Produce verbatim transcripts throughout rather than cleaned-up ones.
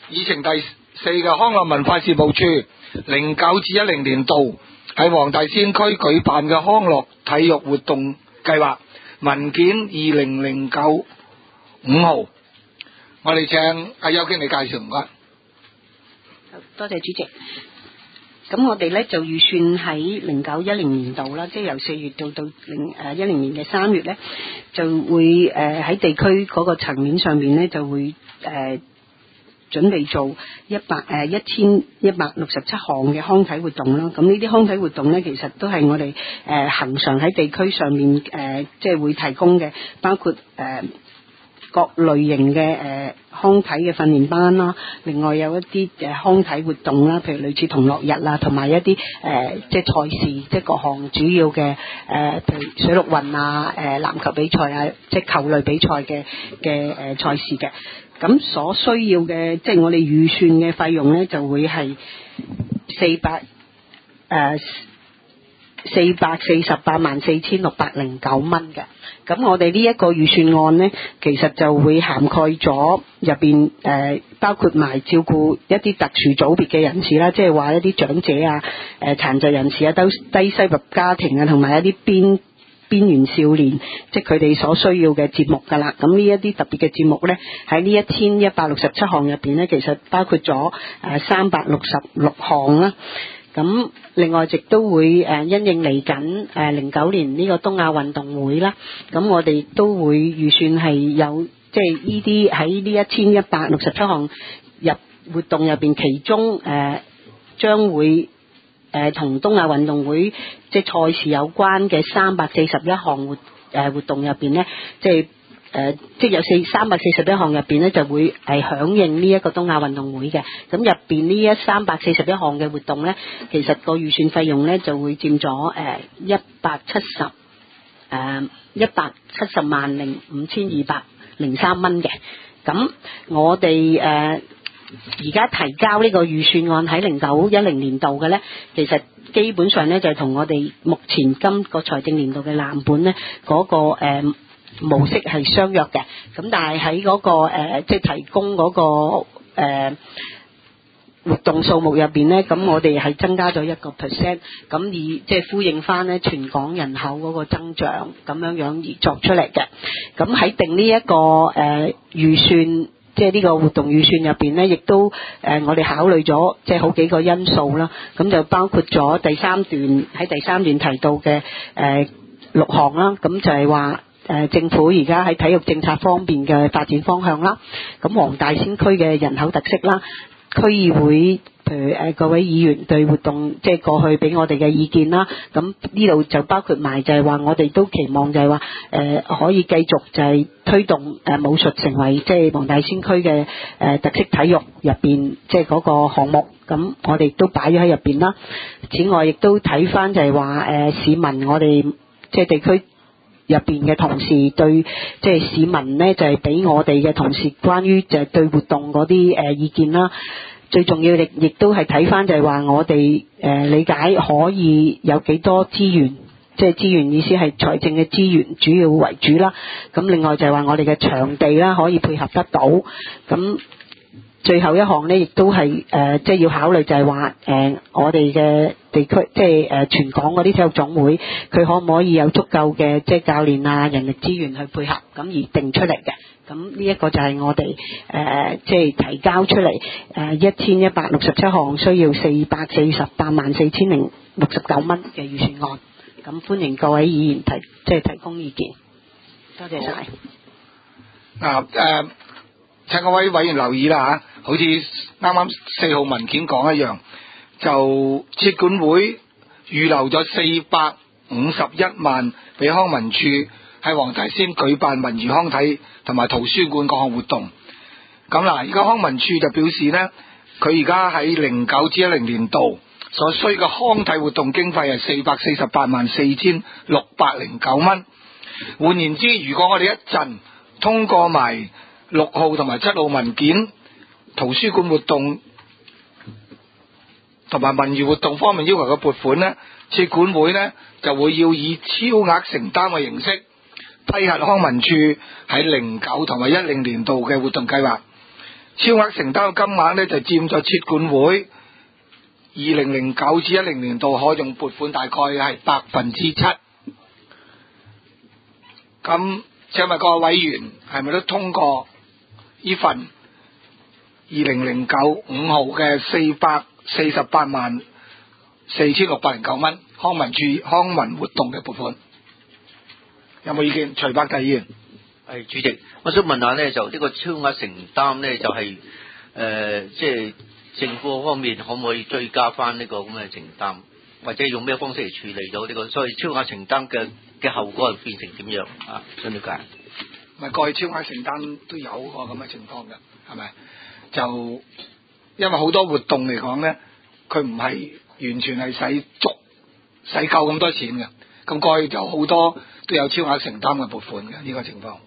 議程第四嘅康樂文化事務處零九至一零年度喺黃大仙區舉辦嘅康樂體育活動計劃文件二零零九五號，我哋請阿邱經理介紹，唔該。 多謝主席。咁我哋咧就預算喺零九一零年度啦，即係由四月到到零誒一零年嘅三月咧，就會誒喺、呃、地區嗰個層面上面咧就會誒、呃、準備做一百誒一千一百六十七項嘅康體活動啦。咁呢啲康體活動咧，其實都係我哋誒恆常喺地區上面誒、呃、即係會提供嘅，包括誒。呃各類型嘅誒、呃、康體嘅訓練班啦，另外有一啲誒、呃、康體活動啦，譬如類似同樂日啦，同埋一啲誒、呃、即係賽事，即係各項主要嘅誒、呃，譬如水陸運啊、誒、呃、籃球比賽啊，即係球類比賽嘅嘅誒賽事嘅。咁所需要嘅，即係我哋預算嘅費用咧，就會係四百誒四百四十八萬四千六百零九蚊嘅。咁我哋呢一個預算案呢，其實就會涵蓋咗入邊誒，包括埋照顧一啲特殊組別嘅人士啦，即係話一啲長者啊、誒、呃、殘疾人士啊、低低收入家庭啊，同埋一啲邊邊緣少年，即係佢哋所需要嘅節目㗎啦。咁呢一啲特別嘅節目呢，喺呢一千一百六十七項入邊呢，其實包括咗誒三百六十六項啦。咁另外亦都會誒因應嚟緊誒零九年呢個東亞運動會啦，咁我哋都會預算係有即係呢啲喺呢一千一百六十七項入活動入邊，其中誒將會誒同東亞運動會即係賽事有關嘅三百四十一項活誒活動入邊咧，即係。誒、呃，即係有四三百四十一項入邊咧，就會係響應呢一個東亞運動會嘅。咁入邊呢一三百四十一項嘅活動咧，其實個預算費用咧就會佔咗誒一百七十誒一百七十萬零五千二百零三蚊嘅。咁我哋誒而家提交呢個預算案喺零九一零年度嘅咧，其實基本上咧就係同我哋目前今個財政年度嘅藍本咧嗰、那個誒。呃模式係相約嘅，咁但係喺嗰個誒、呃，即係提供嗰、那個誒、呃、活動數目入邊咧，咁我哋係增加咗一個 percent，咁以即係呼應翻咧全港人口嗰個增長咁樣樣而作出嚟嘅。咁喺定呢、這、一個誒、呃、預算，即係呢個活動預算入邊咧，亦都誒、呃、我哋考慮咗即係好幾個因素啦。咁就包括咗第三段喺第三段提到嘅誒、呃、六項啦，咁就係話。誒、呃、政府而家喺體育政策方面嘅發展方向啦，咁黃大仙區嘅人口特色啦，區議會譬如誒、呃、各位議員對活動即係過去俾我哋嘅意見啦，咁呢度就包括埋就係話我哋都期望就係話誒可以繼續就係推動誒、呃、武術成為即係黃大仙區嘅誒特色體育入邊即係嗰個項目，咁我哋都擺咗喺入邊啦。此外亦都睇翻就係話誒市民我哋即係地區入邊嘅同事對即係市民呢，就係、是、俾我哋嘅同事關於就係對活動嗰啲誒意見啦。最重要亦亦都係睇翻就係話我哋誒、呃、理解可以有幾多資源，即係資源意思係財政嘅資源主要為主啦。咁另外就係話我哋嘅場地啦可以配合得到。咁最後一項呢，亦都係誒即係要考慮就係話誒我哋嘅地區即係誒全港嗰啲體育總會，佢可唔可以有足夠嘅即係教練啊人力資源去配合，咁而定出嚟嘅。咁呢一個就係我哋誒即係提交出嚟誒一千一百六十七項，需要四百四十八萬四千零六十九蚊嘅預算案。咁歡迎各位議員提即係提供意見。多謝晒。 嗱誒，請各位委員留意啦嚇，好似啱啱四號文件講一樣，就設管會預留咗四百五十一萬俾康文署喺黃大仙舉辦文娛康體同埋圖書館各項活動。咁嗱，而家康文署就表示呢，佢而家喺零九至一零年度所需嘅康體活動經費係四百四十八萬四千六百零九蚊。換言之，如果我哋一陣通過埋六號同埋七號文件，圖書館活動同埋文娛活動方面要求嘅撥款呢，設管會呢就會要以超額承擔嘅形式批核康文署喺零九同埋一零年度嘅活動計劃。 超額承擔嘅金額咧就佔咗設管會二零零九至一零年度可用撥款大概係百分之七。咁請問各位委員係咪都通過呢份二零零九五號嘅四百四十八萬四千六百零九蚊康文署康文活動嘅撥款？有冇意見？徐百濟議員。 係主席，我想問下咧，就呢個超額承擔咧，就係、是、誒、呃，即係政府方面可唔可以追加翻呢個咁嘅承擔，或者用咩方式嚟處理到呢、這個？所以超額承擔嘅嘅後果係變成點樣啊？想了解。 咪過去超額承擔都有個咁嘅情況嘅，係咪？就因為好多活動嚟講咧，佢唔係完全係使足使夠咁多錢嘅，咁過去就好多都有超額承擔嘅撥款嘅呢、這個情況。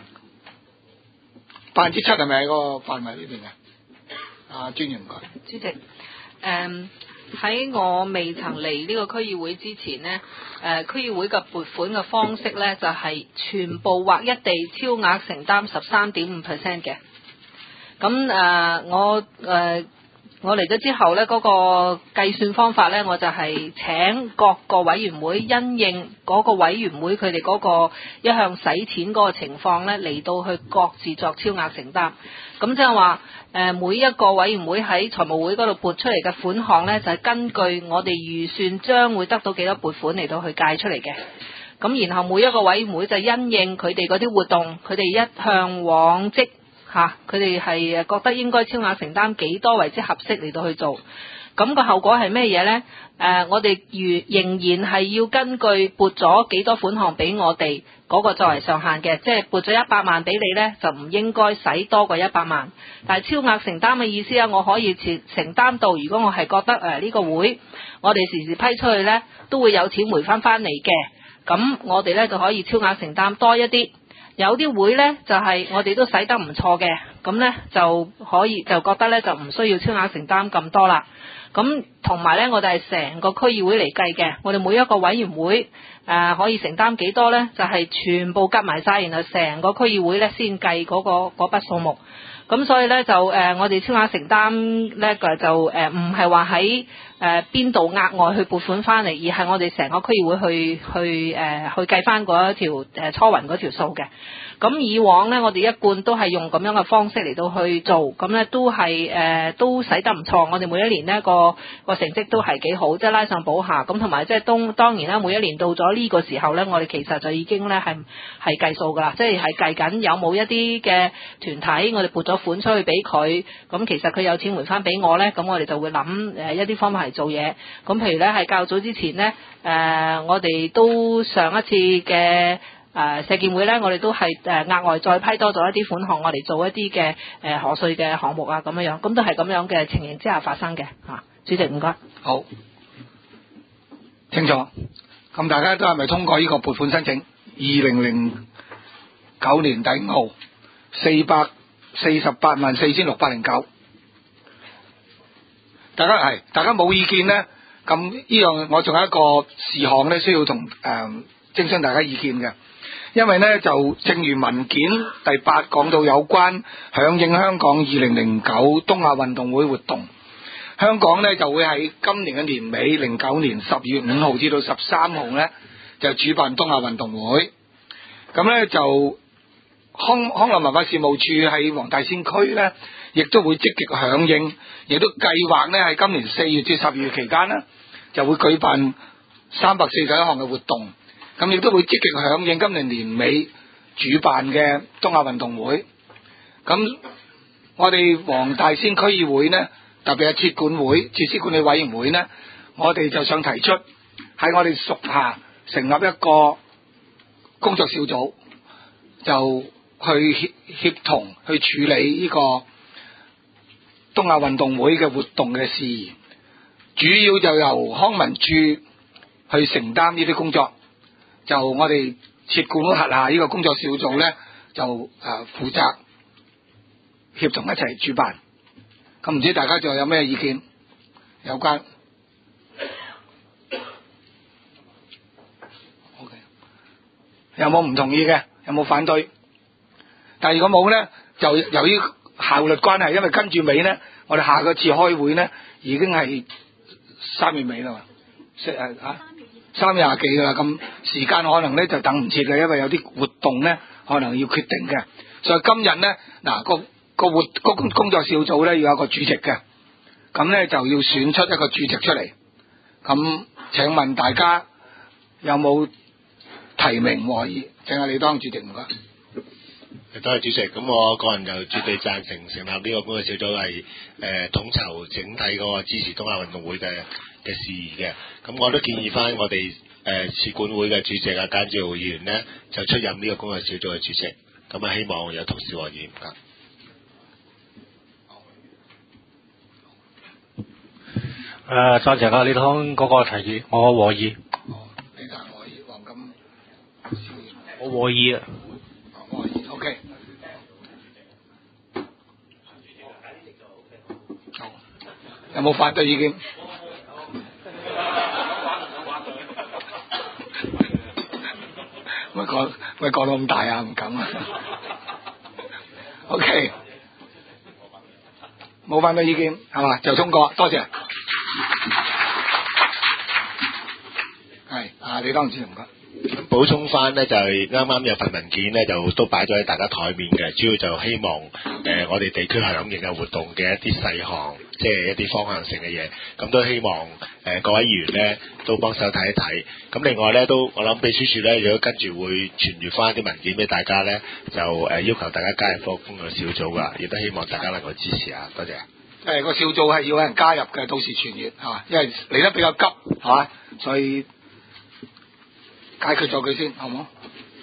百分之七係咪喺個範圍裏邊嘅？啊，專員唔該。 主席，誒喺我未曾嚟呢個區議會之前呢，誒區議會嘅撥款嘅方式呢，就係全部劃一地超額承擔十三點五 percent 嘅。咁誒我誒我嚟咗之後呢，嗰個計算方法呢，我就係請各個委員會因應嗰個委員會佢哋嗰個一向使錢嗰個情況呢，嚟到去各自作超額承擔。咁即係話誒每一個委員會喺財務會嗰度撥出嚟嘅款項呢，就係根據我哋預算將會得到幾多撥款嚟到去計出嚟嘅。咁然後每一個委員會就因應佢哋嗰啲活動，佢哋一向往績嚇，佢哋係覺得應該超額承擔幾多為之合適嚟到去做。咁個後果係咩嘢呢？誒、呃，我哋如仍然係要根據撥咗幾多款項俾我哋嗰個作為上限嘅，即係撥咗一百萬俾你呢，就唔應該使多過一百萬。但係超額承擔嘅意思啊，我可以承承擔到，如果我係覺得誒呢、呃呢個會我哋時時批出去呢，都會有錢回翻翻嚟嘅，咁我哋呢就可以超額承擔多一啲。有啲會呢，就係、是、我哋都使得唔錯嘅，咁呢就可以就覺得呢，就唔需要超額承擔咁多啦。咁同埋呢，我哋係成個區議會嚟計嘅，我哋每一個委員會誒、呃、可以承擔幾多呢？就係、是、全部夾埋晒，然後成個區議會呢先計嗰、那個嗰筆數目。咁所以呢，就誒、呃、我哋超額承擔呢個就誒唔係話喺誒邊度額外去撥款翻嚟，而係我哋成個區議會去去誒、呃、去計翻嗰一條誒、呃、初雲嗰條數嘅。咁以往呢，我哋一貫都係用咁樣嘅方式嚟到去做，咁呢都係誒、呃、都使得唔錯。我哋每一年呢個個成績都係幾好，即係拉上補下。咁同埋即係當當然啦，每一年到咗呢個時候呢，我哋其實就已經呢係係計數㗎啦，即係係計緊有冇一啲嘅團體我哋撥咗款出去俾佢，咁其實佢有錢回翻俾我呢，咁我哋就會諗誒一啲方法嚟做嘢。咁譬如呢，係較早之前呢，誒、呃、我哋都上一次嘅。誒、呃、社建會咧，我哋都係誒額外再批多咗一啲款項，我哋做一啲嘅誒賀歲嘅項目啊，咁樣樣，咁都係咁樣嘅情形之下發生嘅嚇、啊。主席唔該。 好，清楚。咁大家都係咪通過呢個撥款申請？二零零九年第五號四百四十八萬四千六百零九。大家係，大家冇意見呢？咁呢樣我仲有一個事項咧，需要同誒、呃、徵詢大家意見嘅。因為呢，就正如文件第八講到有關響應香港二零零九東亞運動會活動，香港呢就會喺今年嘅年尾零九年十月五號至到十三號呢，就主辦東亞運動會。咁呢，就康康樂文化事務處喺黃大仙區呢，亦都會積極響應，亦都計劃呢喺今年四月至十二月期間呢，就會舉辦三百四十一項嘅活動。咁亦都會積極響應今年年尾主辦嘅東亞運動會。咁我哋黃大仙區議會呢，特別係設管會、設施管理委員會呢，我哋就想提出喺我哋屬下成立一個工作小組，就去協協同去處理呢個東亞運動會嘅活動嘅事宜，主要就由康文署去承擔呢啲工作。就我哋設管會轄下呢個工作小組呢，就誒、呃、負責協同一齊主辦。咁唔知大家仲有咩意見有關 ？OK， 有冇唔同意嘅？有冇反對？但係如果冇呢，就由於效率關係，因為跟住尾咧，我哋下個次開會咧已經係三月尾啦嘛，即係啊三月廿幾噶啦，咁時間可能咧就等唔切嘅，因為有啲活動咧可能要決定嘅，所以今日咧嗱個個活個工工作小組咧要有個主席嘅，咁咧就要選出一個主席出嚟，咁請問大家有冇提名和議？請阿你當主席唔該。 多謝主席，咁我個人就絕對贊成成立呢個工作小組係誒、呃、統籌整體嗰個支持東亞運動會嘅嘅事宜嘅。咁我都建議翻我哋誒設管會嘅主席啊簡志豪議員呢，就出任呢個工作小組嘅主席。咁啊希望有同事和議唔該。 誒贊成啊李湯嗰個提議，我和議。 哦，你贊和議，黃金少爺。 我和議啊。 和議 ，OK。好，有冇反對意見？咪講咪講到咁大啊，唔敢啊。OK，冇反對意見係嘛？就通過，多謝。係啊，你當主唔該。 補充翻呢，就係啱啱有份文件呢，就都擺咗喺大家台面嘅，主要就希望誒、呃、我哋地區響應嘅活動嘅一啲細項，即係一啲方向性嘅嘢，咁都希望誒、呃、各位議員呢都幫手睇一睇。咁另外呢，都我諗秘書處呢，如果跟住會傳閱翻啲文件俾大家呢，就誒、呃、要求大家加入個工作小組噶，亦都希望大家能夠支持啊，多謝。 誒個小組係要有人加入嘅，到時傳閱係嘛，因為嚟得比較急係嘛，所以解決咗佢先，好唔好？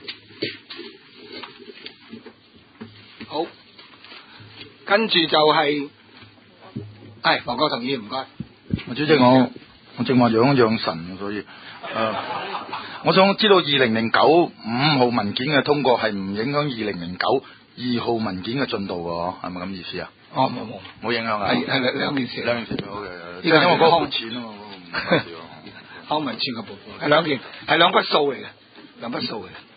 好，跟住就係、是，係黃國同意唔該。 主席，我我正話養一養神，所以誒、呃，我想知道二零零九五號文件嘅通過係唔影響二零零九二號文件嘅進度嘅，係咪咁意思啊？ 哦，冇冇冇影響啊？ 係係兩兩件事， 兩件事好嘅， 因為因為嗰個換錢啊嘛，嗰個唔康文署嘅報告係兩件係兩筆數嚟嘅，兩筆數嚟嘅。